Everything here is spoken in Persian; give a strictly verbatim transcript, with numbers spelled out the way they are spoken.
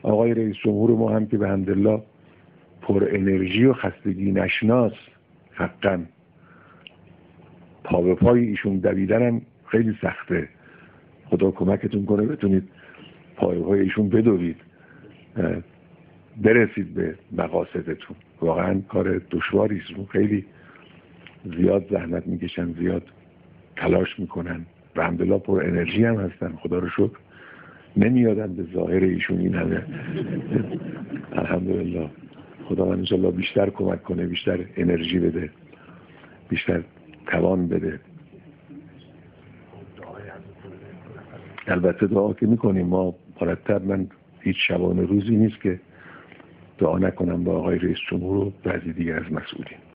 آقای رئیس جمهور ما هم که به حمدالله پر انرژی و خستگی نشناس، حقا پا به پای ایشون دویدن هم خیلی سخته. خدا کمکتون کنه بتونید پا به پای ایشون بدوید، برسید به مقاصدتون. واقعا کار دشواری است، خیلی زیاد زحمت میکشن، زیاد تلاش میکنن و الحمدلله پر انرژی هم هستن. خدا رو شکر نمیادن به ظاهر ایشون این همه. الحمدلله خدا من انشالله بیشتر کمک کنه، بیشتر انرژی بده، بیشتر توان بده. البته دعا که میکنیم ما مرتب، من هیچ شبانه روزی نیست که دعا نکنم با آقای رئیس جمهور و بعضی دیگر از مسئولین.